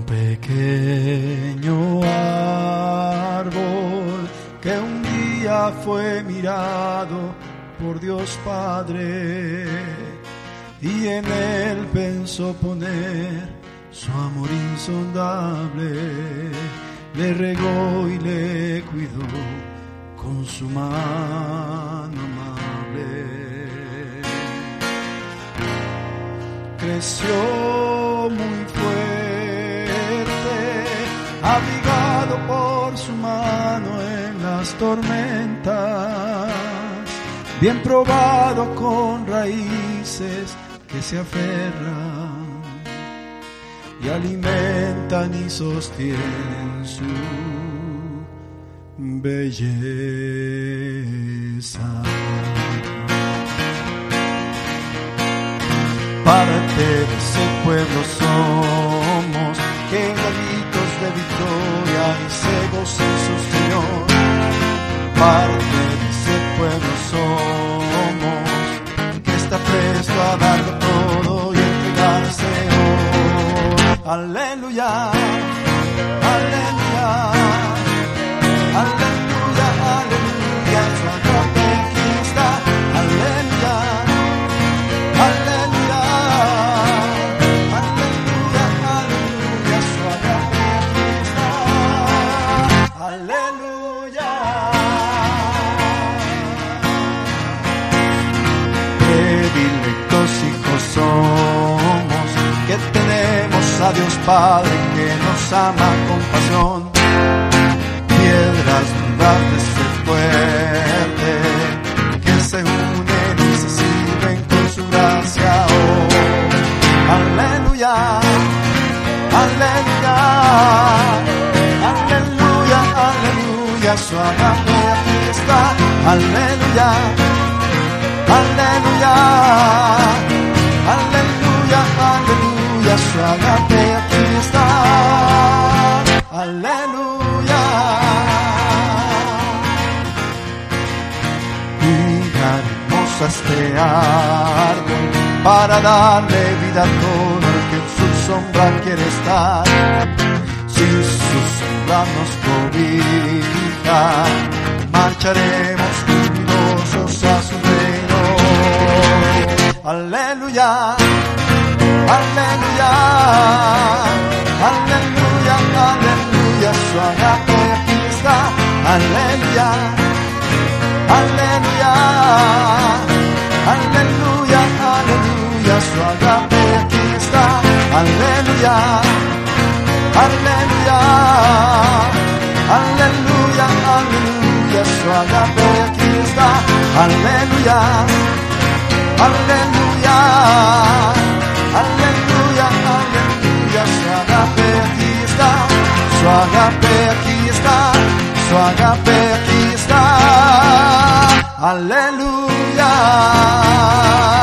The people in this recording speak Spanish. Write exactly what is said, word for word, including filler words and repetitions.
pequeño árbol que un día fue mirado por Dios Padre y en él pensó poner su amor insondable, le regó y le cuidó con su mano amable. Creció muy fuerte, abrigado por su mano en las tormentas, bien probado con raíces que se aferran y alimentan y sostienen su belleza. Parte de ese pueblo somos, que en gritos de victoria y se goza en su Señor. Parte de ese pueblo somos, que está presto a darlo todo y entregarse hoy. Aleluya, aleluya, aleluya, aleluya, su agape aquí está. Aleluya, aleluya, aleluya, aleluya, su agape aquí está. Aleluya. Predilectos hijos somos, que tenemos a Dios Padre que nos ama con pasión. Piedras duras de ser fuerte, que se unen y se sirven con su gracia. Oh, aleluya, aleluya, aleluya, aleluya, su agape aquí está. Aleluya, aleluya, aleluya, aleluya, su agape aquí está. Aleluya. Cuidaremos a este árbol para darle vida a todo el que en su sombra quiere estar. Si su sombra nos cobija, marcharemos jubilosos a su reino. Aleluya, aleluya, aleluya, aleluya, su agape aquí está. Aleluya, aleluya, aleluya, aleluya, su agape aquí está. Aleluya, aleluya, aleluya, aleluya, su agape aquí está. Aleluya, aleluya, aleluya, aleluya, su agape aquí está. Su agape aquí está, su agape aquí está. Aleluya.